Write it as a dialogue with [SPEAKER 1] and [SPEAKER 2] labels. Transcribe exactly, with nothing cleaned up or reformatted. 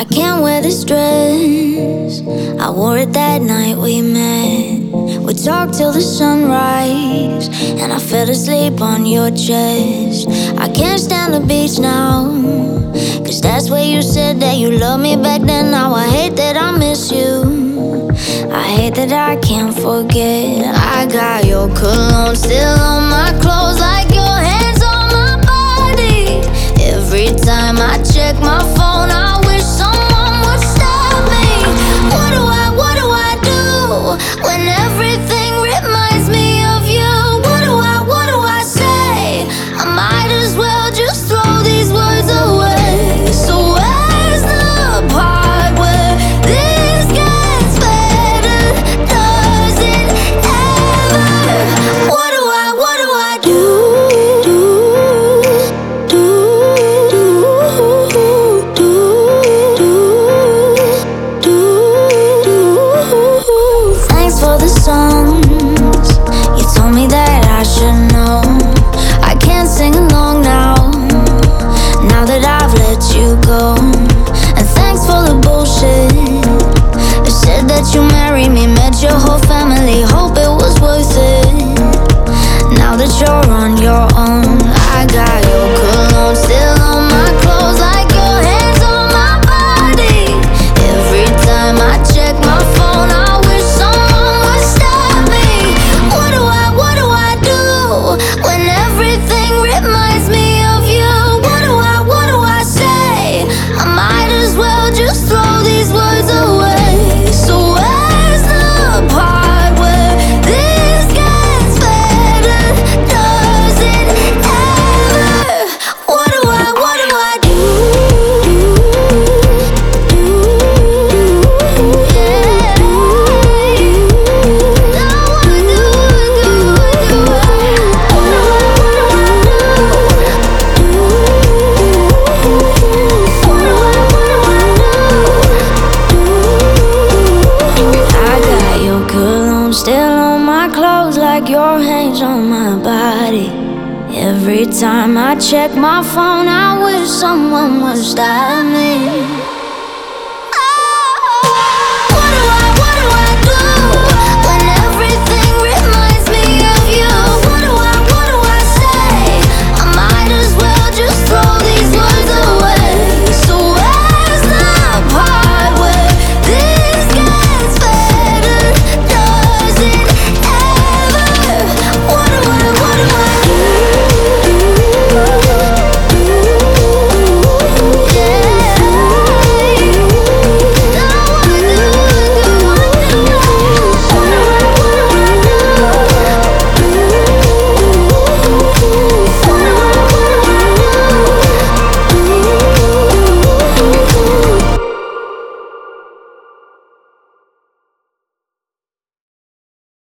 [SPEAKER 1] I can't wear this dress. I wore it that night we met. We talked till the sunrise, and I fell asleep on your chest. I can't stand the beach now, cause that's where you said that you loved me back then. Now I hate that I miss you, I hate that I can't forget. I got your cologne still on my clothes, like your hands on my body. Every time I check my phone, I wish someone would stop me. What do I, what do I do when everything reminds me of you? What do I, what do I say? I might as well just throw these words away. So where's the part where this gets better? Does it ever? What do I, what do I do? Thanks for the songs you told me that I should know. I can't sing along now, now that I've let you go. And thanks for the bullshit. You said that you married me, met your whole family, hope it was worth it. Now that you're on your own, I got your cologne still on my clothes, like your hands on my body. Every time I check my phone, I wish someone would stop me. What do I, what do I do when everything reminds me of you? What do I, what do I say? I might as well just throw these words away. So where's the part where this gets better? Does it ever? What do I, what do I do? I got your cologne still on my clothes, like your hands on my body. Every time I check my phone, I wish someone would stop me.